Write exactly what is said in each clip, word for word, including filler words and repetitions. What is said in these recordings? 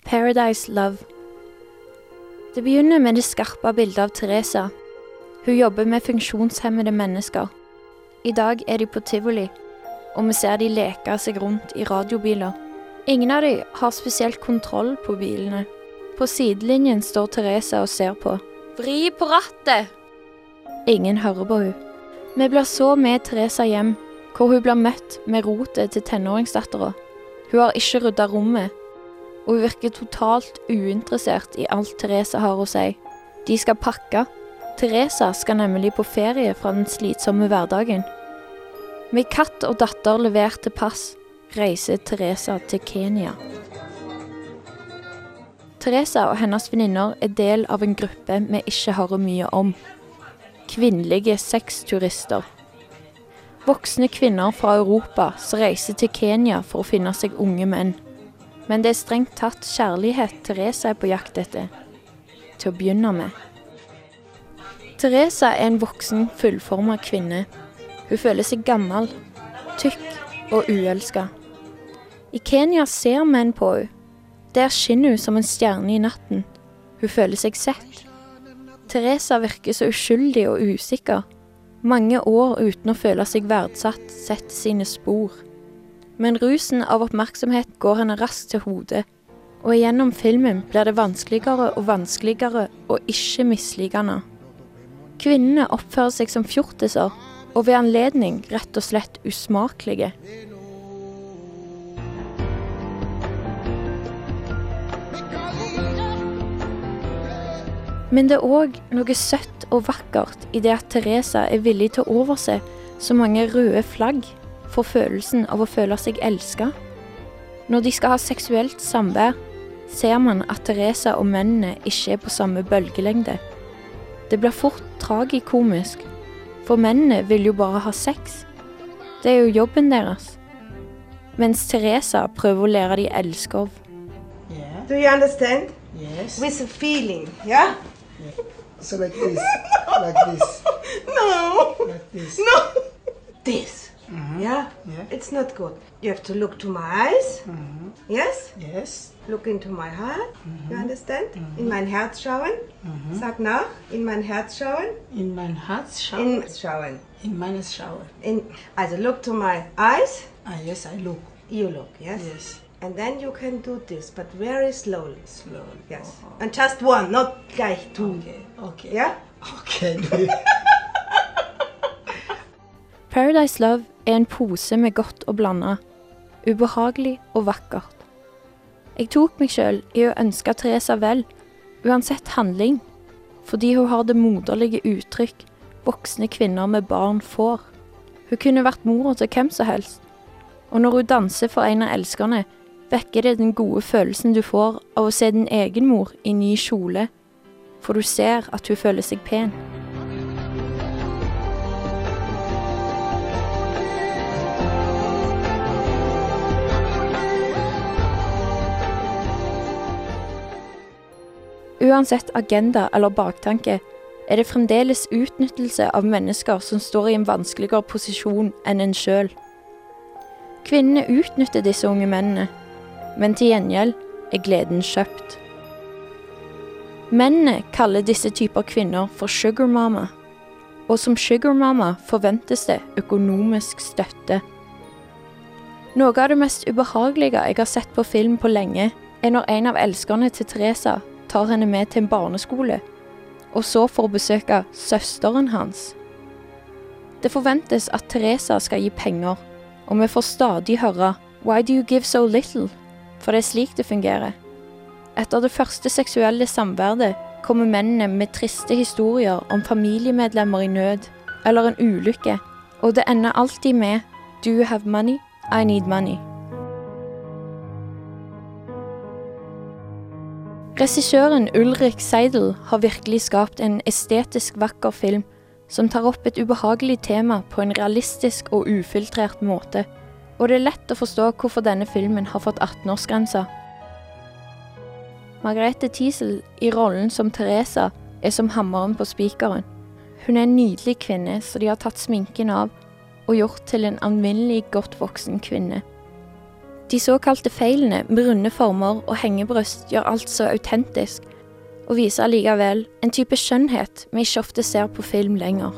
Paradise Love. Det begynner med det skarpe bildet av Teresa. Hun jobber med funksjonshemmede mennesker. I dag er de på Tivoli, og vi ser de leke seg rundt i radiobiler. Ingen av de har spesielt kontroll på bilene. På sidelinjen står Teresa og ser på. Vri på rattet! Ingen hører på hun. Vi blir så med Teresa hjem, hvor hun blir møtt med rotet til tenåringsdatteren. Hun har ikke ryddet rommet, og hun virker totalt uinteressert i alt Teresa har å si. De skal pakke. Teresa skal nemlig på ferie fra den slitsomme hverdagen. Med katt og datter levert til pass, reiser Teresa til Kenya. Teresa og hennes venninner er del av en gruppe vi ikke hører mye om. Kvinnelige sexturister. Voksne kvinner fra Europa som reiser til Kenya for å finne seg unge menn. Men det er strengt tatt kjærlighet Teresa er på jakt etter. Til å begynne med. Teresa er en voksen, fullformet kvinne. Hun føler seg gammel, tykk og uelsket. I Kenya ser menn på henne. Der skinner hun som en stjerne i natten. Hun føler seg sett. Teresa virker så uskyldig og usikker. Mange år uten å føle seg verdsatt setter sine spor. Men rusen av oppmerksomhet går henne raskt til hodet, og gjennom filmen blir det vanskeligere og vanskeligere å ikke mislikende. Kvinnene oppfører seg som fjortiser, og ved anledning rett og slett usmakelige. Men det er også noe søtt og vakkert i det at Teresa er villig til å overse så mange røde flagg for følelsen av å føle seg elsket. Når de skal ha seksuelt samvær, ser man at Teresa og mennene ikke er på samme bølgelengde. Det blir fort tragikomisk, for mennene vil jo bare ha sex. Det er jo jobben deres. Mens Teresa prøver å lære de elskov. Yeah. Do you understand? Yes. With a feeling, yeah? Yeah. So like this, like this. No. Like this. No. This. Mm-hmm. Yeah? Yeah. It's not good. You have to look to my eyes. Mm-hmm. Yes? Yes. Look into my heart. Mm-hmm. You understand? Mm-hmm. In mein Herz schauen. Mm-hmm. Sag nach. In mein Herz schauen. In mein Herz schauen. In schauen. In meines schauen. In, also look to my eyes. Ah, yes, I look. You look, yes? Yes. And then you can do this, but very slowly. Slowly. Yes. Oh, And just one, not gleich two. okay. Okay. Yeah? Okay. Paradise Love er en pose med godt å blande. Ubehagelig og vakkert. Jeg tok meg selv i å ønske Teresa vel, uansett handling, fordi hun har det moderlige uttrykk voksne kvinner med barn får. Hun kunne vært mor til hvem som helst. Og når hun danser for en av elskerne, vekker det den gode følelsen du får av å se din egen mor i ny kjole, for du ser at hun føler seg pen. Uansett agenda eller baktanke, er det fremdeles utnyttelse av mennesker som står i en vanskeligere posisjon enn en selv. Kvinnene utnytter disse unge mennene, men til gjengjeld er gleden kjøpt. Mennene kaller disse typer kvinner for sugar mama, og som sugar mama forventes det økonomisk støtte. Noe av det mest ubehagelige jeg har sett på film på lenge, er når en av elskerne til Teresa tar henne med til en barneskole, og så får besøke søsteren hans. Det forventes at Teresa skal gi penger, og vi får stadig høre «Why do you give so little?» For det er slik det fungerer. Etter det første seksuelle samværet kommer mennene med triste historier om familiemedlemmer i nød, eller en ulykke, og det ender alltid med «Do you have money? I need money». Regissøren Ulrik Seidel har virkelig skapt en estetisk vakker film som tar opp et ubehagelig tema på en realistisk og ufiltrert måte, og det er lett å forstå hvorfor denne filmen har fått atten-årsgrensa. Margrethe Thiesel i rollen som Teresa er som hammeren på spikeren. Hun er en nydelig kvinne, så de har tatt sminken av og gjort til en anvinnelig godt voksen kvinne. De såkalte feilene med runde former og hengebryst gjør alt så autentisk, og viser allikevel en type skjønnhet vi ikke ofte ser på film lenger.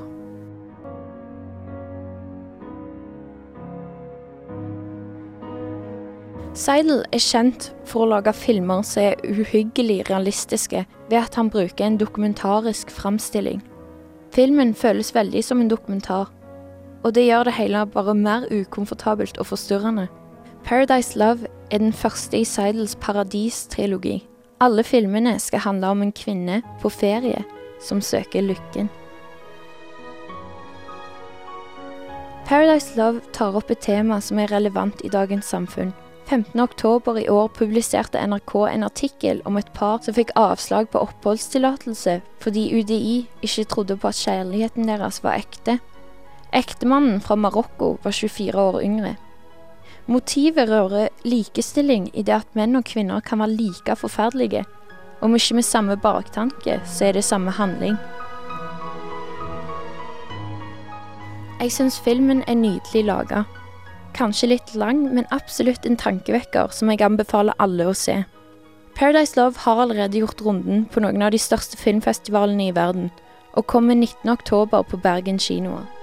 Seidel er kjent for å lage filmer som er uhyggelig realistiske ved at han bruker en dokumentarisk framstilling. Filmen føles veldig som en dokumentar, og det gjør det hele bare mer ukomfortabelt og forstyrrende. Paradise Love er den første i Seidels Paradis-trilogi. Alle filmene skal handle om en kvinne på ferie som søker lykken. Paradise Love tar opp et tema som er relevant i dagens samfunn. femtende oktober i år publiserte N R K en artikkel om et par som fikk avslag på oppholdstillatelse fordi U D I ikke trodde på at kjærligheten deres var ekte. Ektemannen fra Marokko var tjuefire år yngre. Motivet rører likestilling i det at menn og kvinner kan være like forferdelige, om ikke med samme baktanke, så er det samme handling. Jeg synes filmen er nydelig laget. Kanskje litt lang, men absolutt en tankevekker som jeg anbefaler alle å se. Paradise Love har allerede gjort runden på noen av de største filmfestivalene i verden, og kommer nittende oktober på Bergen kinoer.